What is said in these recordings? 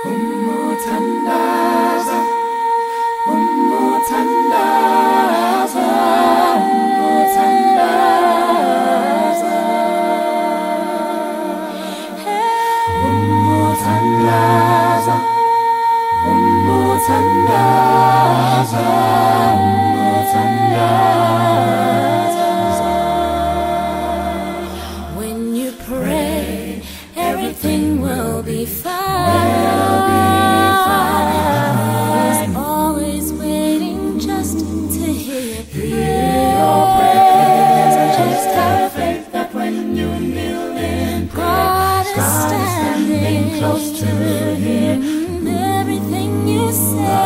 Umutandaza, umutandaza, umutandaza, umutandaza, umutandaza, umutandaza. When you pray, everything will be fine. He's always waiting just to hear Your prayers. Just have faith that when you kneel in prayer, God is standing close to Him. Everything you say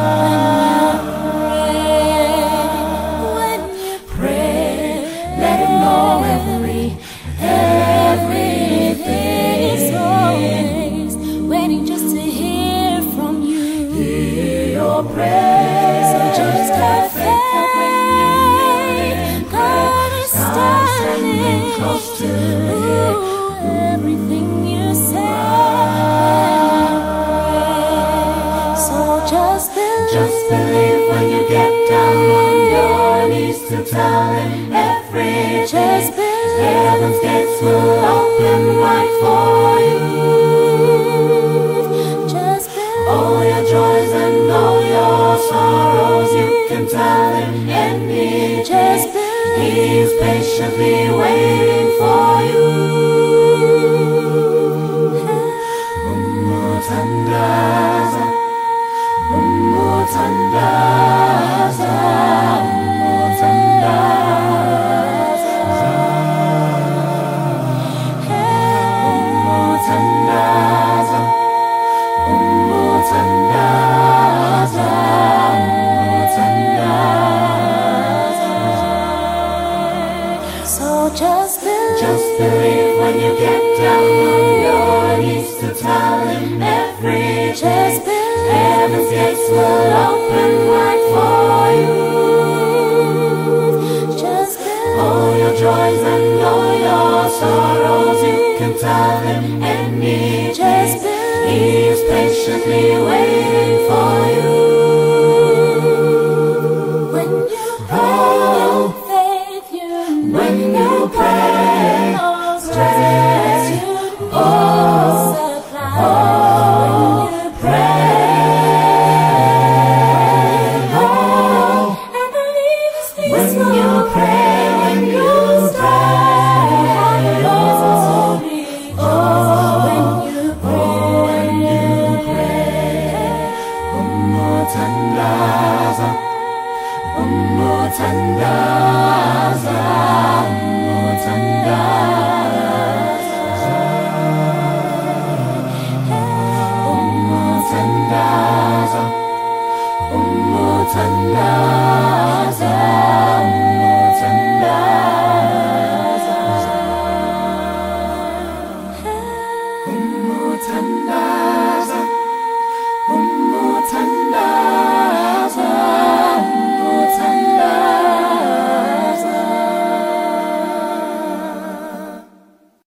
when you pray, Let Him know everything is always waiting just to hear from you. Hear your prayers. So just have faith. God is standing close to everything you say. So just believe when you get down on your knees to tell Him everything. Just believe. Heaven's gates will open wide for you. Just believe. All your joys and all your sorrows you can tell Him anything. Just believe. He's patiently waiting for you. Umutandaza, umutandaza, umutandaza, umutandaza, umutandaza, umutandaza. So just believe when you get down on your knees to tell Him everything. Just believe. Heaven's gates will open wide for you. Just believe. All your joys and all your sorrows you can tell Him anything. Just believe. He is patiently waiting for you. When you pray, faith you When you pray, stress you supply. When you pray, and believe His peace when will you pray, when you pray, when you pray, umutandaza, umutandaza, umutandaza, umutandaza, umutandaza.